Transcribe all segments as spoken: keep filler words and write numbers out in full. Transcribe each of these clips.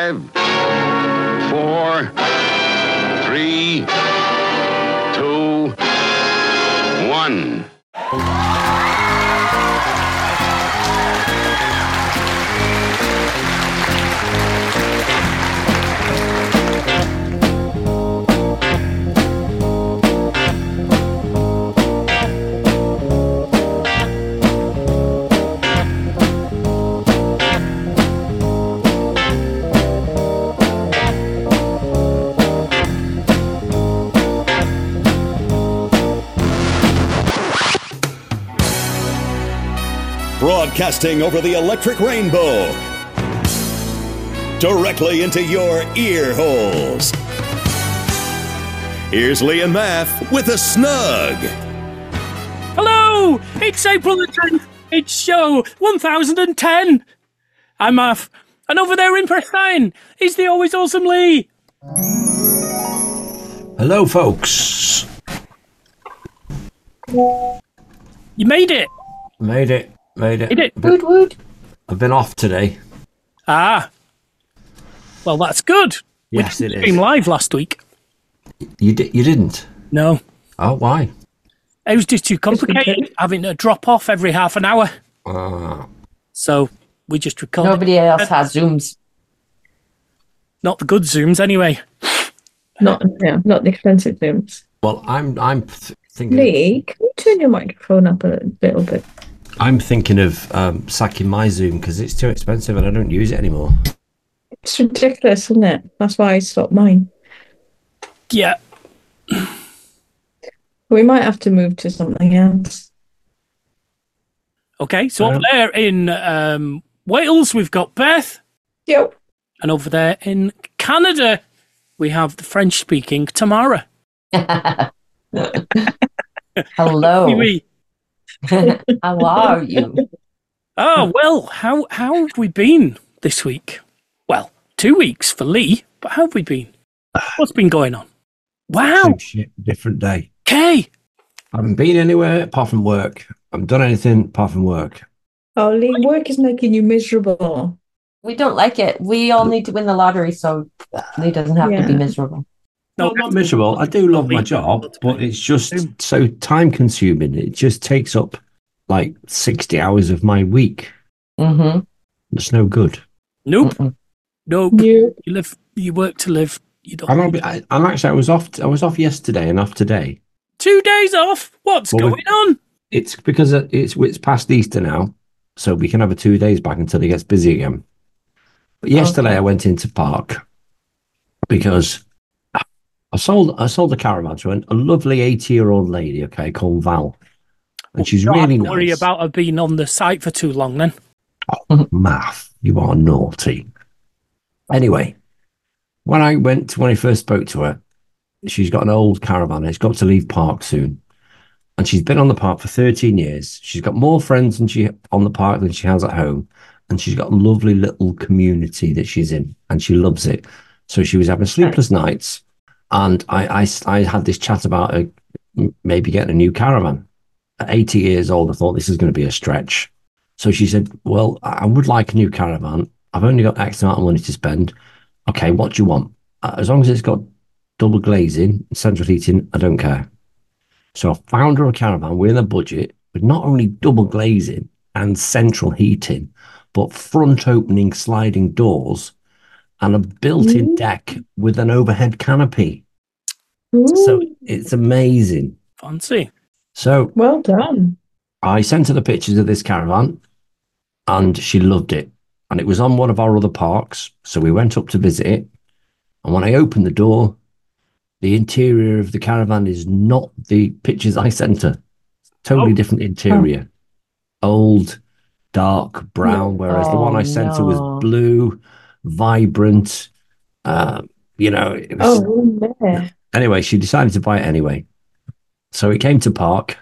Five, four, three, two, one. Broadcasting over the electric rainbow, directly into your ear holes. Here's Lee and Math with a snug. Hello, it's April the tenth. It's show one thousand ten. I'm Math, and over there in Prestine is the always awesome Lee. Hello, folks. You made it. Made it. Made it. Made it. Woot woot. I've been off today. Ah. Well, that's good. Yes, we it didn't is. stream live last week. You di- You didn't? No. Oh, why? It was just too complicated, having to drop off every half an hour. Ah. So we just recorded. Nobody else has Zooms. Not the good Zooms, anyway. Not yeah, not the expensive Zooms. Well, I'm I'm th- thinking. Lee, can you turn your microphone up a little bit? I'm thinking of um, sacking my Zoom because it's too expensive and I don't use it anymore. It's ridiculous, isn't it? That's why I stopped mine. Yeah. We might have to move to something else. Okay, so over Um, there in um, Wales, we've got Beth. Yep. And over there in Canada, we have the French-speaking Tamara. Hello. Oui, oui. How are you? Oh, well, how, how have we been this week? Well, two weeks for Lee, but how have we been? What's been going on? Wow. Same shit, different day. Okay. I haven't been anywhere apart from work. I haven't done anything apart from work. Oh, Lee, work is making you miserable. We don't like it. We all need to win the lottery, so Lee doesn't have to be Yeah. miserable. No, I'm not miserable. I do love my job, but it's just so time consuming. It just takes up like sixty hours of my week. Mm-hmm. It's no good. Nope. Mm-mm. Nope. You, You live, you work to live. You don't. I'm, not, I, I'm actually, I was off, I was off yesterday and off today. Two days off? What's Well, going on? It's because it's, it's past Easter now, so we can have a two days back until it gets busy again. But yesterday Okay. I went into Park because I sold, I sold a caravan to a lovely eighty year old lady, okay, called Val. And she's You don't really have to nice. worry about her being on the site for too long then. Math, you are naughty. Anyway, when I went, when I first spoke to her, she's got an old caravan. It's got to leave Park soon. And she's been on the park for thirteen years. She's got more friends than she on the park than she has at home. And she's got a lovely little community that she's in. And she loves it. So she was having sleepless nights. And I, I, I had this chat about her maybe getting a new caravan. At eighty years old, I thought this is going to be a stretch. So she said, well, I would like a new caravan. I've only got X amount of money to spend. Okay, what do you want? As long as it's got double glazing, central heating, I don't care. So I found her a caravan within a budget with not only double glazing and central heating, but front opening sliding doors and a built-in Ooh. deck with an overhead canopy. Ooh, So it's amazing. Fancy. So well done. I sent her the pictures of this caravan and she loved it. And it was on one of our other parks. So we went up to visit it. And when I opened the door, the interior of the caravan is not the pictures I sent her. Totally Oh. different interior. Old, dark brown, whereas the one I Oh, sent her no. was blue, vibrant. Uh, you know, it was, Oh, yeah. anyway, she decided to buy it anyway. So it came to Park,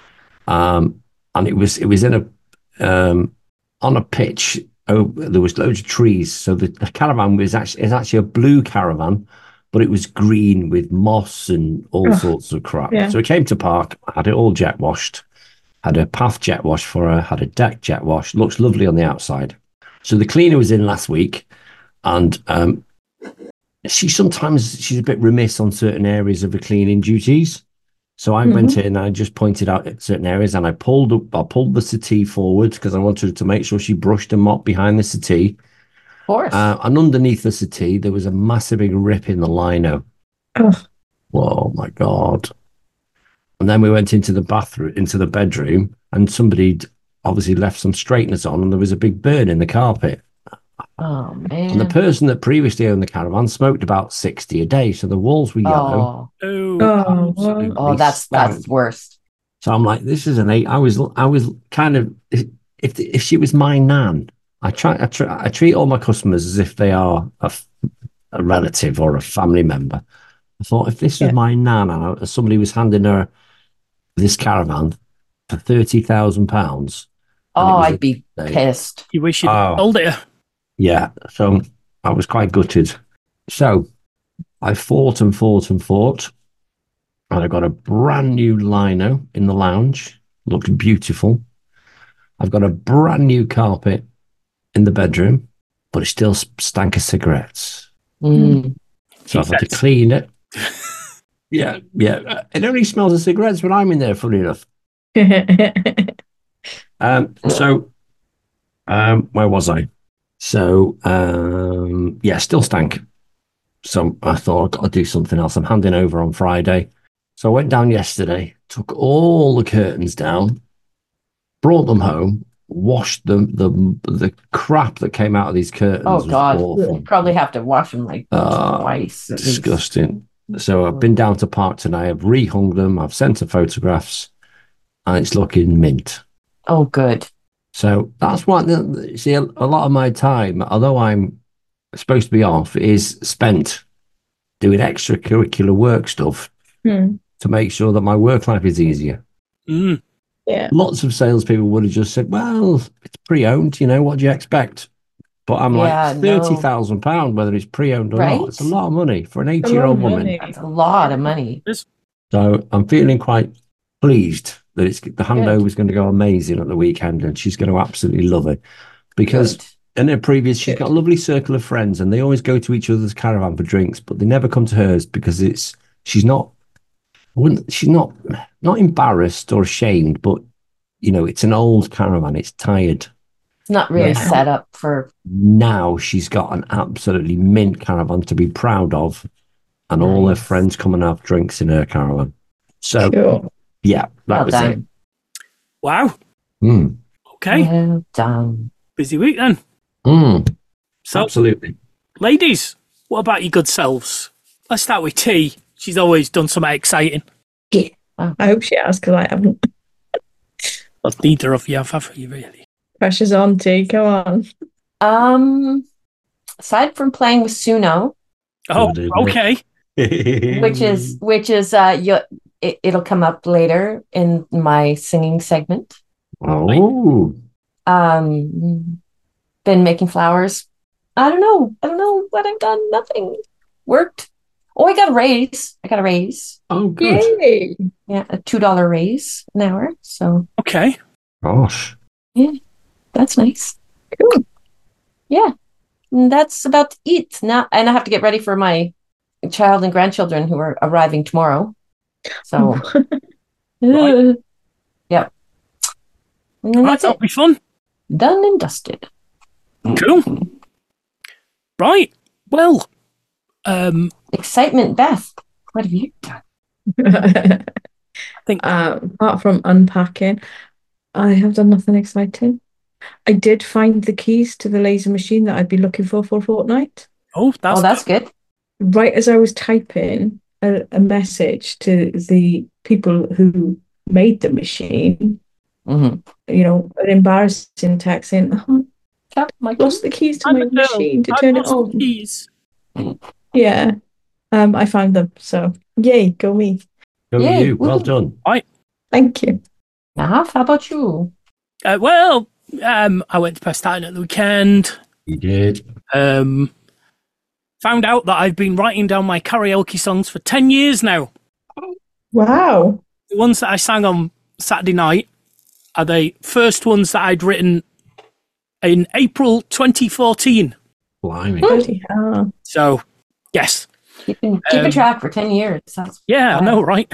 um, and it was it was in a um, on a pitch. Oh, there was loads of trees. So the, the caravan was actually is actually a blue caravan, but it was green with moss and all Ugh, sorts of crap. yeah. So it came to Park, had it all jet washed, had a path jet wash for her, had a deck jet wash. Looks lovely on the outside. So the cleaner was in last week, And um, she sometimes she's a bit remiss on certain areas of the cleaning duties. So I mm-hmm. went in and I just pointed out certain areas, and I pulled up, I pulled the settee forward because I wanted to make sure she brushed and mopped behind the settee. Of course. Uh, and underneath the settee, there was a massive big rip in the lino. Oh. Oh my God. And then we went into the bathroom, into the bedroom, and somebody'd obviously left some straighteners on, and there was a big burn in the carpet. Oh, man. And the person that previously owned the caravan smoked about sixty a day, so the walls were yellow. Oh, oh, oh that's stank. That's worse. So I'm like, this is an eight. I was, I was kind of, if if she was my nan, I try, I try, I treat all my customers as if they are a, a relative or a family member. I thought, if this was yeah. my nan and somebody was handing her this caravan for thirty thousand pounds, oh, I'd be day, pissed. You wish you'd oh, sold it. Yeah, so I was quite gutted. So I fought and fought and fought, and I got a brand new lino in the lounge. Looked beautiful. I've got a brand new carpet in the bedroom, but it still stank of cigarettes. Mm. So I've had to clean it. yeah, yeah. It only smells of cigarettes when I'm in there, funny enough. um, so, um, where was I? So, um, yeah, still stank. So I thought I've got to do something else. I'm handing over on Friday. So I went down yesterday, took all the curtains down, brought them home, washed them. The the crap that came out of these curtains oh, was God. awful. You probably have to wash them like uh, twice. Disgusting. So I've been down to Park tonight. I've rehung them. I've sent her photographs, and it's looking mint. Oh, good. So that's what, see, a, a lot of my time, although I'm supposed to be off, is spent doing extracurricular work stuff mm. to make sure that my work life is easier. Mm. Yeah. Lots of salespeople would have just said, well, it's pre-owned, you know, what do you expect? But I'm yeah, like, thirty thousand pounds, no. whether it's pre-owned or right? not. It's a lot of money for an eighty-year-old woman. That's a lot of money. So I'm feeling quite pleased that it's the handover is going to go amazing at the weekend, and she's going to absolutely love it. Because Good. in her previous, she's Good. got a lovely circle of friends, and they always go to each other's caravan for drinks, but they never come to hers because it's she's not wouldn't she's not not embarrassed or ashamed, but you know, it's an old caravan, it's tired. It's not really yeah. set up for now. She's got an absolutely mint caravan to be proud of, and nice. all her friends come and have drinks in her caravan. So cool. yeah, that well was done. it. Wow. Mm. Okay. Well done. Busy week then. Mm. So, absolutely. Ladies, what about your good selves? Let's start with T. She's always done something exciting. Yeah. I hope she has, because I haven't. Well, neither of you have, have you, really? Pressure's on, T. Come on. Um, aside from playing with Suno. Oh, okay. which is, which is, uh, you, it, it'll come up later in my singing segment. Oh. Um, been making flowers. I don't know. I don't know what I've done. Nothing worked. Oh, I got a raise. I got a raise. Oh, good. Yay. Yeah, a two dollar raise an hour. So okay. Gosh. Yeah, that's nice. Cool. Yeah, and that's about it now. And I have to get ready for my child and grandchildren who are arriving tomorrow. So, right. uh, yeah. And right, that's that'll it. be fun. Done and dusted. Cool. Right. Well, um, excitement, Beth. What have you done? I think um, apart from unpacking, I have done nothing exciting. I did find the keys to the laser machine that I'd been looking for for a fortnight. Oh, that's oh, that's good. Right as I was typing a, a message to the people who made the machine, mm-hmm. you know, an embarrassing text saying, oh, oh, my lost the keys to my machine to turn it on. Keys. Yeah. Um, I found them. So, yay, go me. Go Yay. you. Well done. Right. Thank you. Nahaf, how about you? Uh, well, um, I went to Pastatin at the weekend. You did. Um, found out that I've been writing down my karaoke songs for ten years now. Wow. The ones that I sang on Saturday night are the first ones that I'd written in April twenty fourteen. Blimey. Bloody hell. So, yes. Keeping, keeping Um, track for ten years. That's Yeah, I know, right?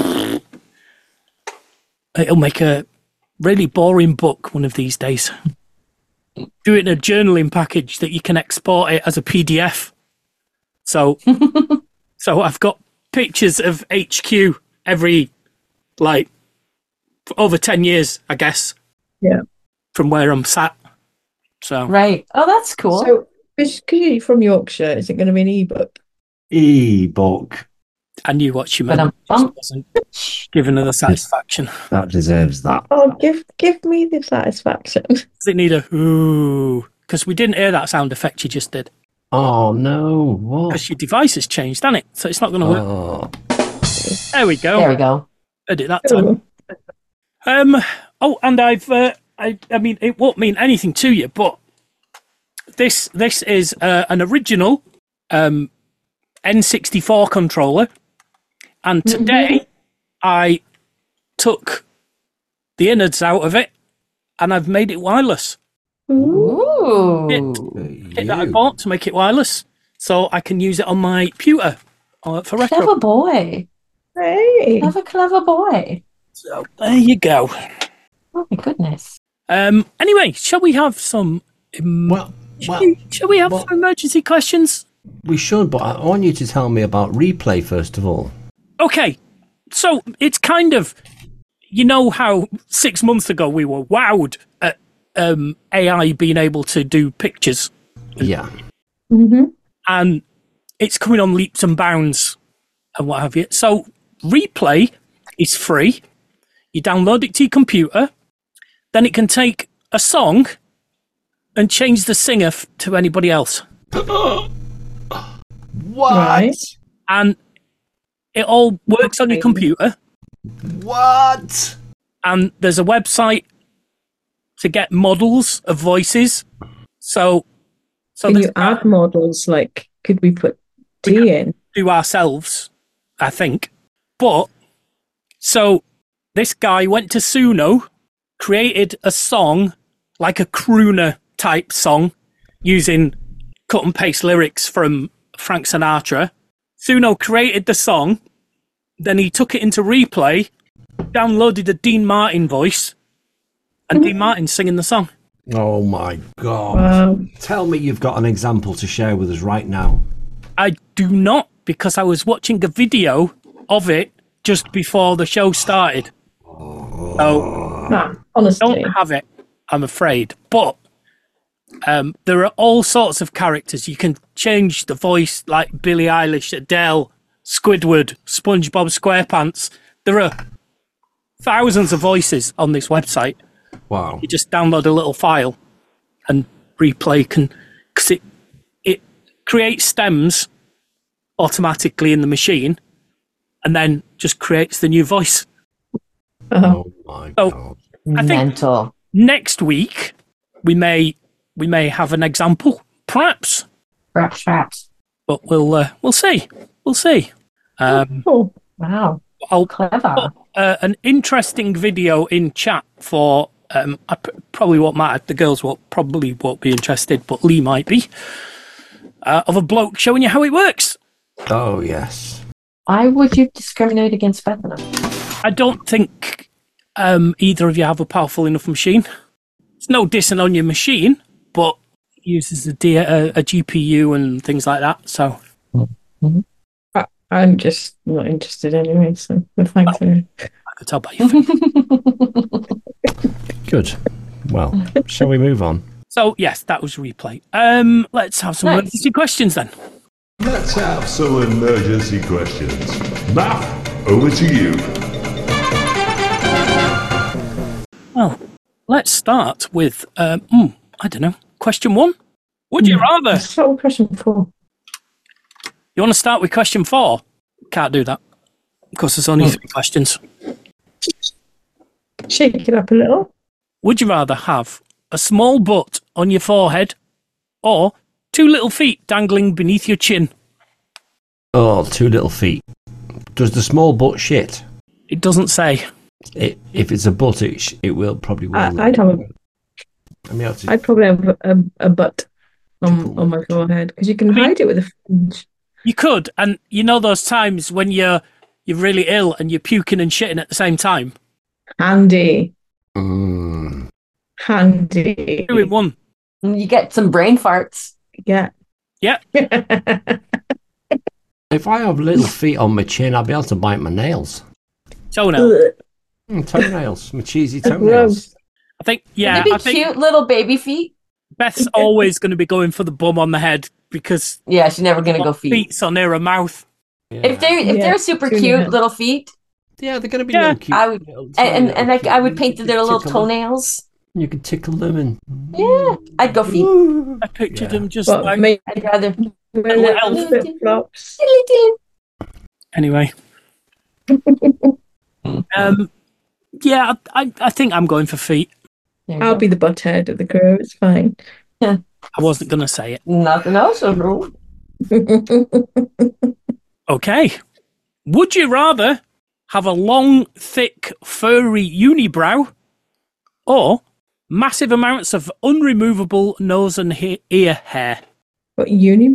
It'll make a really boring book one of these days. Do it in a journaling package that you can export it as a P D F. So, so I've got pictures of H Q every, like, over ten years, I guess. Yeah. From where I'm sat. So, right. Oh, that's cool. So, because you're from Yorkshire, is it going to be an ebook? E-book. I knew what she But meant. I'm Just wasn't giving her the satisfaction. That deserves that. Oh, give give me the satisfaction. Does it need a ooh? Because we didn't hear that sound effect you just did. Oh, no. What? Because your device has changed, hasn't it? So it's not going to work. Oh. There we go. there we go. I did that time. Um. Oh, and I've. Uh, I. I mean, it won't mean anything to you, but this this is uh, an original um, N sixty-four controller, and today I took the innards out of it, and I've made it wireless. Ooh. Kit that I bought to make it wireless, so I can use it on my computer uh, for retro. Clever boy. Hey. Clever, clever boy. So there you go. Oh my goodness. Um. Anyway, shall we have some? Um, Well, shall, well, we, shall we have well- some emergency questions? we should, but I want you to tell me about replay first of all. Okay, so it's kind of, you know how six months ago we were wowed at um, A I being able to do pictures, Yeah. Mm-hmm. and it's coming on leaps and bounds and what have you. So replay is free. You download it to your computer, then it can take a song and change the singer f- to anybody else. What? Right. And it all works on your computer. What? And there's a website to get models of voices. So, so Can there's you add models? Like, could we put T in? do ourselves, I think. But so this guy went to Suno, created a song like a crooner type song using cut and paste lyrics from Frank Sinatra. Suno created the song, then he took it into replay, downloaded a Dean Martin voice, and Dean Martin singing the song. Oh my God. Wow. Tell me you've got an example to share with us right now. I do not, because I was watching a video of it just before the show started. So Ah, honestly. don't have it, I'm afraid. But um, there are all sorts of characters. You can change the voice like Billie Eilish, Adele, Squidward, SpongeBob SquarePants. There are thousands of voices on this website. Wow. You just download a little file and replay can, because it, it creates stems automatically in the machine and then just creates the new voice. Uh-huh. Oh my Oh. God. I think- Mental. Next week, we may we may have an example, perhaps, Perhaps, perhaps. but we'll uh, we'll see. We'll see. Um, Oh, Wow. I'll Clever. uh, an interesting video in chat for. Um, I p- probably won't matter. The girls will probably won't be interested, but Lee might be. Uh, of a bloke showing you how it works. Oh, yes. Why would you discriminate against Bethany? I don't think um, either of you have a powerful enough machine. It's no dissing on your machine, but it uses a, D- a, a G P U and things like that. So I, I'm just not interested anyway, so no thanks. anyway. I could tell by your face. Good. Well, shall we move on? So yes, that was replay. Um, let's have some Nice. emergency questions then. Let's have some emergency questions. Matt, over to you. Well, let's start with um, hmm, I don't know. Question one. Would you rather? Start with question four. You want to start with question four? Can't do that because there's only three questions. Shake it up a little. Would you rather have a small butt on your forehead or two little feet dangling beneath your chin? Oh, two little feet. Does the small butt shit? It doesn't say. It, if it's a butt, it, sh- it will probably will. I, I'd have a, I mean, I'll have to- I'd probably have a, a, a butt. on, on my forehead because you can I mean- hide it with a fringe. You could, and you know those times when you're you're really ill and you're puking and shitting at the same time. Handy, Mm. handy. Two in one. And you get some brain farts. Yeah. Yeah. If I have little feet on my chin, I'll be able to bite my nails. Toenail. Ugh. Mm, toenails, my cheesy Gross. toenails. I think, yeah, Would they I be think cute little baby feet? Beth's always going to be going for the bum on the head because Yeah, she's never gonna go feet. feet so near her mouth. If they're if Yeah, they're super tune cute in. little feet, Yeah, they're going to be Yeah, little cute. I would- little tiny and and, little and like cute- I would you paint can their little tickle them. toenails. You can tickle them and Yeah, I'd go feet. I pictured Yeah. him just But like. make I'd rather. little elf. flip flops. Anyway. um, yeah, I, I think I'm going for feet. There you I'll go. be the butthead of the crew. It's fine. I wasn't going to say it. Nothing else will rule. Okay. Would you rather have a long, thick, furry unibrow or massive amounts of unremovable nose and he- ear hair? What uni